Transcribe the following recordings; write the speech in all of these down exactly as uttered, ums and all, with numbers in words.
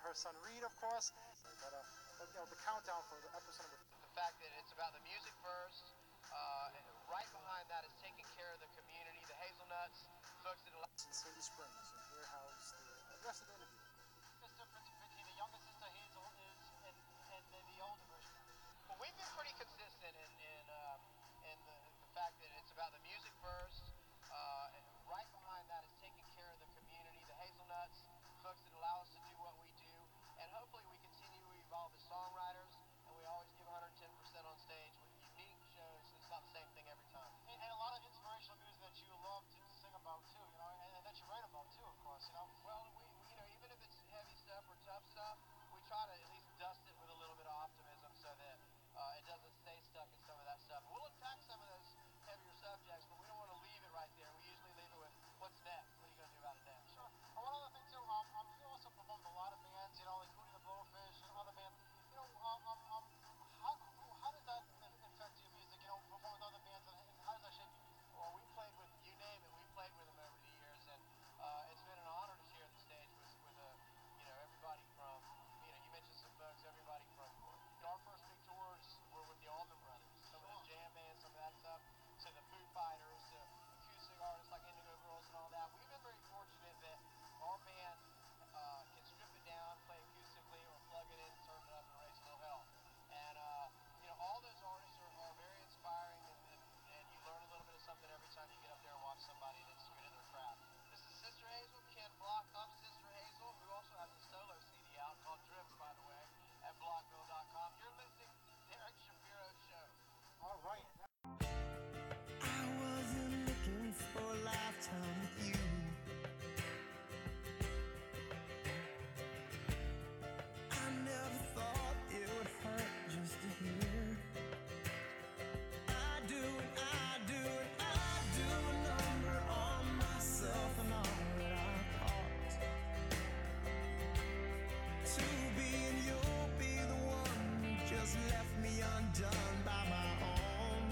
her son Reed, of course. But, uh, but you know, the countdown for the episode number. The fact that it's about the music first. Uh, right behind that is taking care of the community, the Hazelnuts, folks that allow. In Sandy Springs, and hear how the, the rest of the interview. Mister Fitzpatrick, the younger sister Hazel is in, in, in the older version. Well, we've been pretty consistent in in, um, in the, the fact that it's about the music first. Uh, right behind that is taking care of the community, the Hazelnuts, folks that allow us to do what we do, and hopefully we continue to evolve as songwriters, and we always give one hundred ten percent on stage with unique shows. It's not the same thing every time. And, and a lot of inspirational music that you love to sing about too, you know, and, and that you write about too, of course, you know. Well, we, we you know, even if it's heavy stuff or tough stuff, we try to at least dust it with a little bit of optimism so that uh, it doesn't stay stuck in some of that stuff. We'll attack some of those heavier subjects, but we don't want to leave it right there. We usually leave it with what's next. What are you going to do about it now? Sure. And one other thing too, um, um, you also performed a lot of bands, you know, including the Blowfish and other bands. You know, um, um, um how, how does that affect your music? You know, performing with other bands, and, and how does that shape your music? Well, we played with, you name it, we played with them over the years, and uh, it's been an honor to share the stage with, with uh, you know, everybody from, you know, you mentioned some folks, everybody from, you know, our first big tours were with the Allman Brothers, some of those jam bands, some of that stuff, to the Foo Fighters, to acoustic artists like Indigo Girls and all that. We've been very fortunate that our band uh, can strip it down, play acoustically, or plug it in, turn it up, and raise a little hell. And, uh, you know, all those artists are, are very inspiring, and, and, and you learn a little bit of something every time you get up there and watch somebody that's good at their craft. This is Sister Hazel, Ken Block. I'm Sister Hazel, who also has a solo C D out called Drift, by the way, at blockville dot com. You're listening to Derek Shapiro's show. All right. I wasn't looking for a lifetime with you. I never thought it would hurt just to hear. I do it, I do it, I do a number on myself and all that I caused. To be and you'll be the one who just left me undone by my own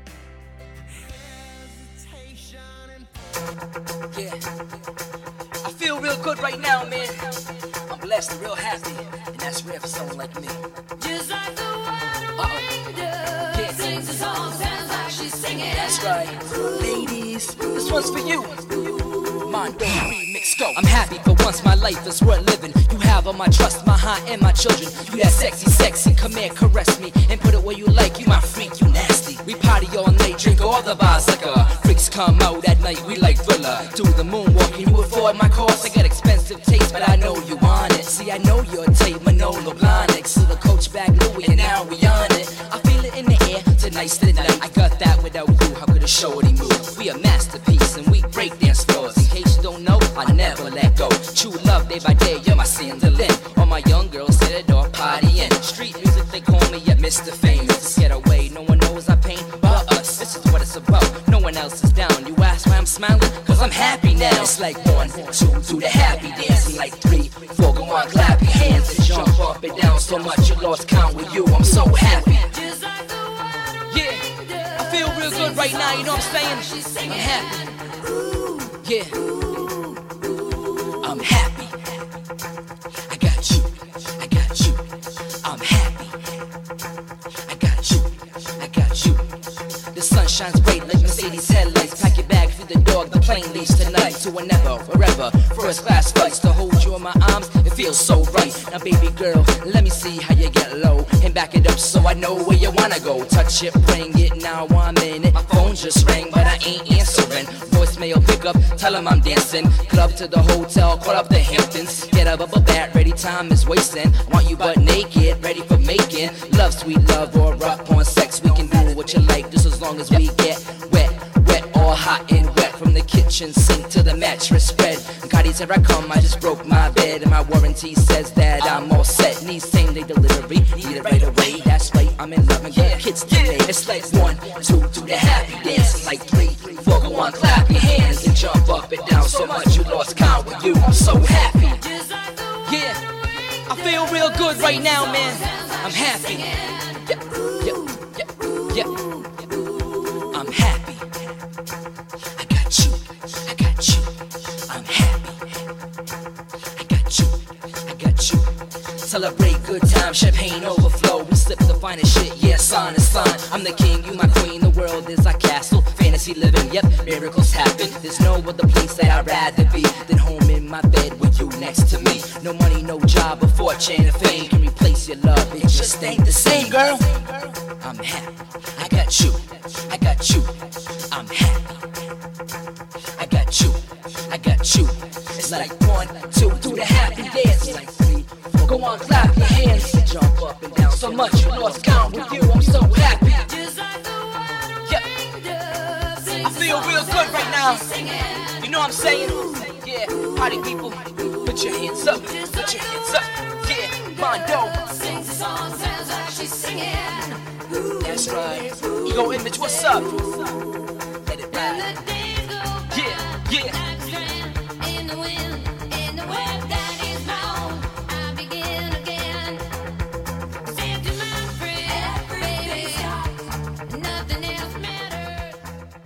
hesitation and Yeah, I feel real good right now, man. I'm blessed and real happy, and that's rare for someone like me. Just like the water Uh-oh. wind does, Yeah. sings a song, sounds like she's singing. That's right, ladies, this one's for you. Mondo remix, go. I'm happy for once, my life is worth living. You have all my trust, my heart, and my children. You that sexy, sexy, come here, caress me, and put it where you like. You my freak, you nasty. We party all night, drink all the bars liquor. Freaks come out at night, we like Thriller. Do the moonwalk, can you afford my cost? I got expensive taste, but I know you want it. See, I know you're a tape, Manolo Blahnik. To the Coach bag Louis, and now we on it. I feel it in the air, tonight's the night. I got that without you, how could a shorty move? We a masterpiece, and we break dance floors. In case you don't know, I never let go. True love, day by day, you're my Sandalin. All my young girls set it off, partying. Street music, they call me yeah, Mister Famous. Get away, no one knows I paint but us. This is what it's about, no one else is down. You ask why I'm smiling? Cause I'm happy now. It's like one, two, do the happy dance. And like three, four, go on, clap your hands and jump up and down so much you lost count with you. I'm so happy. Just like the water Yeah, wind does, I feel real good right now, you know what I'm saying? she's I'm singing. happy. Yeah, I'm happy. I got you, I got you. I'm happy. I got you, I got you. The sun shines bright like Mercedes headlights. Pack your bag through the door, the plane leaves tonight. To whenever, forever, first class flights. To hold you in my arms, it feels so right. Now baby girl, let me see how you get low. And back it up so I know where you wanna go. Touch it, bring it, now I'm in it. My phone just rang, but I ain't answering. Voicemail pick up, tell him I'm dancing. Club to the hotel, call up the Hamptons. Get a bubble bat, ready, time is wasting. Want you butt naked, ready for making love, sweet love, or rock on sex. We can do what you like, just as long as we get wet, wet, all hot and wet. From the kitchen sink to the mattress spread. Gotti said I come, I just broke my bed. And my warranty says that I'm all set. Need same day delivery, need it right away. That's right, I'm in love and got kids today. It's like one, two, do the happy dance. Like three, four, go on, clap your hands and jump up and down so much you lost count with you. I'm so happy. Just like the water Yeah, I feel real good right now, man. I'm happy. Yeah, yeah, yeah, yeah. I'm happy. I got you, I got you. I'm happy. I got you, I got you. Celebrate good times, champagne overflow. We sip the finest shit, yeah, sign is sign. I'm the king, you my queen, the world is our castle. Fantasy living, yep, miracles happen. There's no other place that I'd rather be than home in my bed with you next to me. No money, no job, or fortune or fame can replace your love. It just ain't the same, girl. I'm happy, I got you, I got you. I'm happy, I got you, I got you. It's like one, two, do the happy dance. It's like three, four, go on, clap your hands. Jump up and down so much you lost count. With you, I'm so happy. Just like the wild Yep. raindrops sings I feel the real songs good right now. she's singing. You know what I'm saying? Yeah, party people, put your hands up, put your hands up. Yeah, Mondo. Sings the song, sounds like she's singing. That's right. Ego Image, what's up? Let it And ride. the days go by Yeah, yeah. like a strand in the wind, in the web that is known. I begin again. Say to my friend, baby, nothing else matters.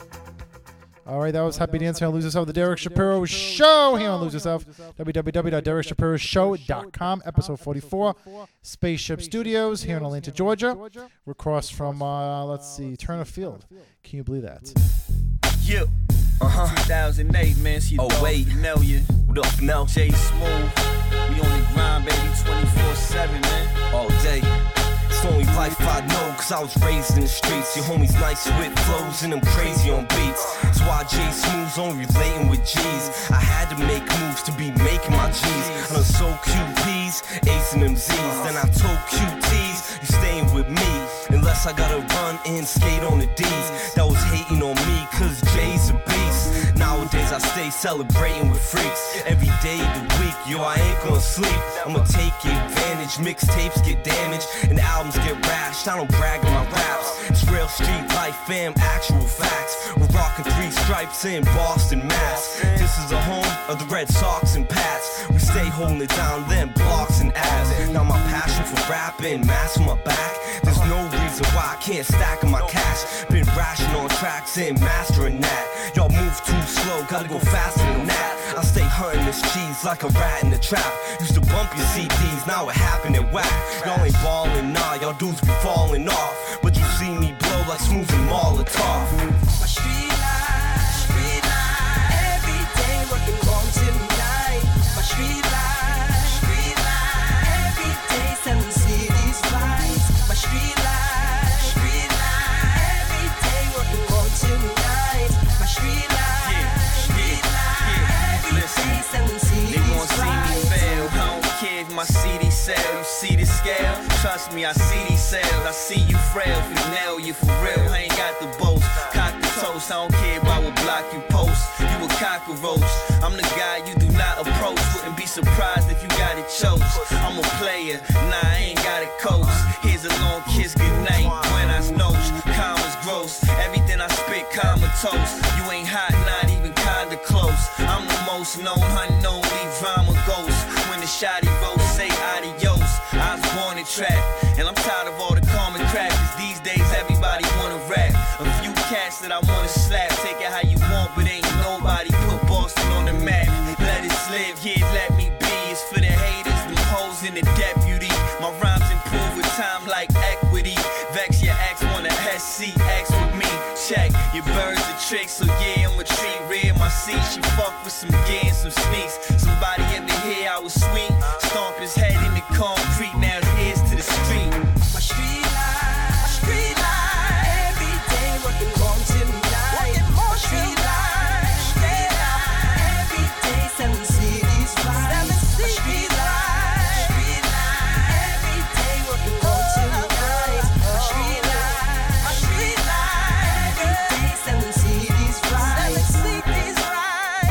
All right, that was Happy Dancing on Lose Yourself, the Derek Shapiro Show here on Lose Yourself. w w w dot derek shapiro show dot com, episode forty-four, Spaceship Studios here in Atlanta, Georgia. We're across from, uh, let's see, Turner Field. Can you believe that? Yeah. Uh-huh. two thousand eight, man. See Oh, dog, wait. Familiar. What up, Mel? Jay Smooth. We on the grind, baby, twenty-four seven, man. All day. It's the only life I know, cause I was raised in the streets. Your homies nice with flows and I'm crazy on beats. That's why Jay Smooth's only relating with G's. I had to make moves to be making my G's. I done sold Q Ps, Ace and them Z's. Then I told Q Ts, you staying with me. Unless I gotta run and skate on the D's. That was hating on me, cause Jay's a beast. Nowadays I stay celebrating with freaks. Every day of the week, yo, I ain't gonna sleep. I'ma take advantage, mixtapes get damaged, and albums get rashed. I don't brag on my raps. It's real street life, fam, actual facts. We're rocking three stripes in Boston, Mass. This is the home of the Red Sox and Pats. We stay holding it down, then blocks and abs. Now my passion for rapping, mask on my back. There's no reason why I can't stack on my cash. Been rashing on tracks and mastering that. Y'all move too slow, gotta go faster than that. I stay hunting this cheese like a rat in the trap. Used to bump your C Ds, now it happened at whack. Y'all ain't ballin', nah, y'all dudes be falling off. But you see me blow like Smooth and Molotov. My street life, street life. Every day working long till night. My street life, street life. Every day selling C Ds right. My street life, street life. Every day working long till night. My street life, street life. Every day selling C Ds They won't see me right. fail. I don't care if my C D sell. You see the scale? Trust me, I see these sales. I see you frail. For nail you for real. I ain't got the boast. Cock the toast. I don't care about what block you post. You a cockroach. I'm the guy you do not approach. Wouldn't be surprised if you got it chose. I'm a player. Nah, I ain't got it coast. Here's a long kiss, goodnight. Buenas noches. Commas gross. Everything I spit, comatose. You ain't hot, not even kinda close. I'm the most known, unknown, leave drama ghost. When the shotty rolls, say adios. I was born in trap, and I'm tired of all the common crap. Cause these days everybody wanna rap. A few cats that I wanna slap. Take it how you want, but ain't nobody put Boston on the map. Let it slip, yeah, let me be. It's for the haters, them hoes in the deputy. My rhymes improve with time like equity. Vex your ex, wanna S C X with me. Check, your birds are tricks, so yeah, I'm a treat. Read my seat, she fuck with some gear and some sneaks. Somebody ever hear I was sweet? Stomp his head in the concrete, now here's to the street. My street life, my street life. Every day working long till night. My street life, street life. Every day selling C Ds right. My street life, street life. Every day working long till night. My street life, my street life. Every day selling C Ds right. Selling C Ds right,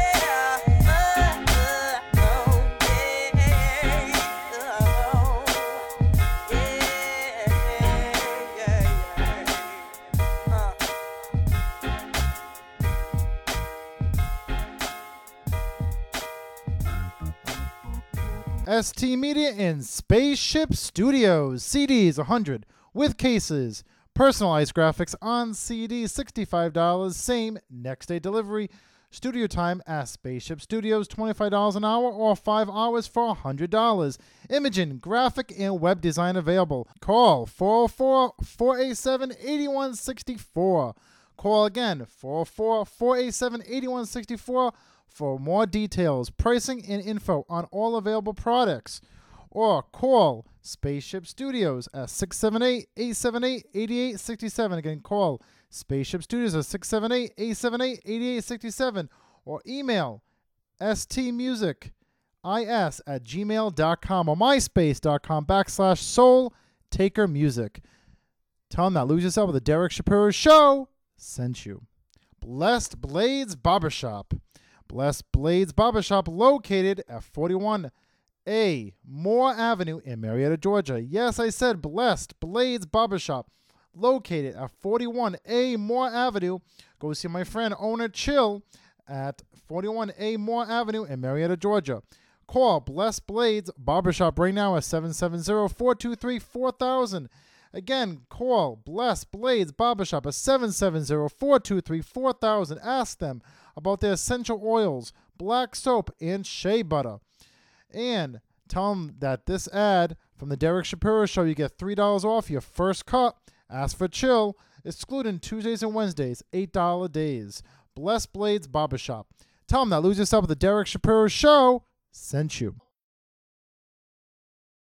yeah. Uh, uh, oh, yeah. Oh. S T Media in Spaceship Studios. C Ds, one hundred with cases. Personalized graphics on C D, sixty-five dollars. Same next day delivery. Studio time at Spaceship Studios, twenty-five dollars an hour or five hours for one hundred dollars. Imaging, graphic, and web design available. Call four oh four, four eight seven, eight one six four. Call again, four oh four, four eight seven, eight one six four for more details, pricing, and info on all available products. Or call Spaceship Studios at six seven eight, eight seven eight, eight eight six seven. Again, call Spaceship Studios at six seven eight, eight seven eight, eight eight six seven. Or email stmusicis at gmail dot com or myspace.com backslash soul taker music. Tell them that Lose Yourself with the Derek Shapiro Show sent you. Blessed Blades Barbershop. Blessed Blades Barbershop located at forty-one A Moore Avenue in Marietta, Georgia. Yes, I said Blessed Blades Barbershop located at forty-one A Moore Avenue. Go see my friend owner Chill at forty-one A Moore Avenue in Marietta, Georgia. Call Blessed Blades Barbershop right now at seven seven zero, four two three, four thousand. Again, call Blessed Blades Barbershop at seven seven zero, four two three, four thousand. Ask them about their essential oils, black soap, and shea butter. And tell them that this ad from the Derek Shapiro Show, you get three dollars off your first cut. Ask for Chill, excluding Tuesdays and Wednesdays, eight dollar days. Blessed Blades Barbershop. Tell them that Lose Yourself with the Derek Shapiro Show sent you.